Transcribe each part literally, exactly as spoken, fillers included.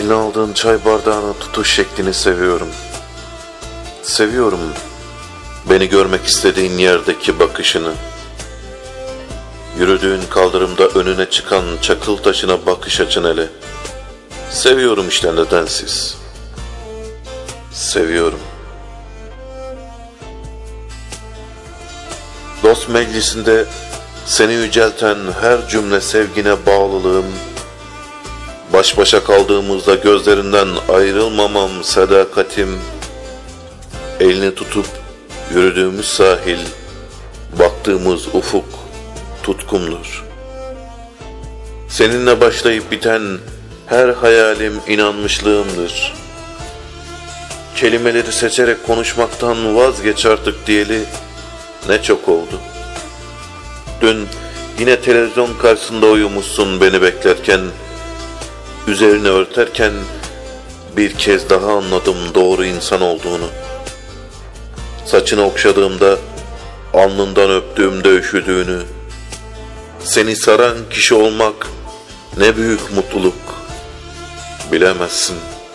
Eline aldığın çay bardağının tutuş şeklini seviyorum. Seviyorum beni görmek istediğin yerdeki bakışını. Yürüdüğün kaldırımda önüne çıkan çakıl taşına bakış açın hele. Seviyorum işte nedensiz. Seviyorum. Dost meclisinde seni yücelten her cümle sevgine bağlılığım, baş başa kaldığımızda gözlerinden ayrılmamam sadakatim, elini tutup yürüdüğümüz sahil, baktığımız ufuk tutkumdur. Seninle başlayıp biten her hayalim inanmışlığımdır. Kelimeleri seçerek konuşmaktan vazgeç artık diyeli ne çok oldu. Dün yine televizyon karşısında uyumuşsun beni beklerken, üzerini örterken bir kez daha anladım doğru insan olduğunu. Saçını okşadığımda, alnından öptüğümde üşüdüğünü, seni saran kişi olmak ne büyük mutluluk, bilemezsin.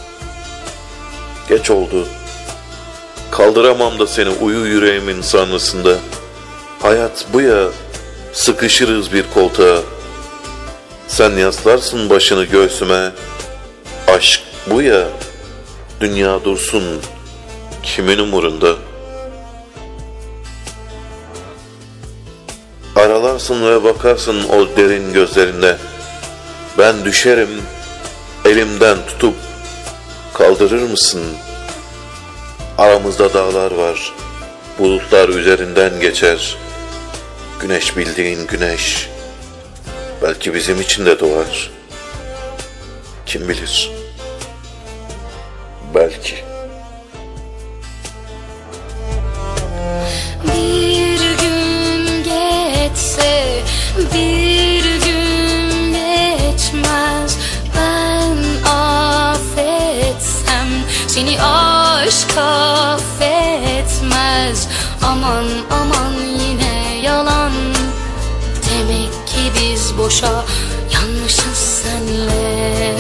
Geç oldu, kaldıramam da seni uyu yüreğimin sarnısında. Hayat bu ya, sıkışırız bir koltuğa. Sen yaslarsın başını göğsüme. Aşk bu ya, dünya dursun kimin umurunda? Aralarsın ve bakarsın o derin gözlerinde. Ben düşerim, elimden tutup kaldırır mısın? Aramızda dağlar var, bulutlar üzerinden geçer. Güneş bildiğin güneş, belki bizim için de doğar. Kim bilir? Belki. Bir gün geçse, bir gün geçmez. Ben affetsem, seni aşk affetmez. Aman aman yine yalan. Demek ki biz boşa yanlışız senle.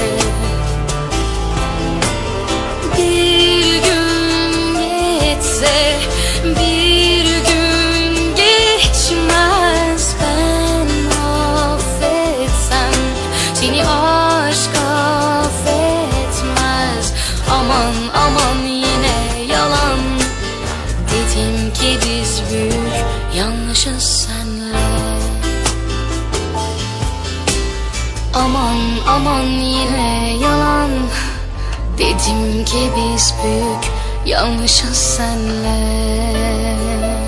Bir gün geçse, bir gün geçmez. Ben affetsem, seni aşk affetmez. Aman aman yine yalan. Dedim ki biz büyük yanlışız senle. Aman aman yine yalan. Dedim ki biz büyük yanlışız senle.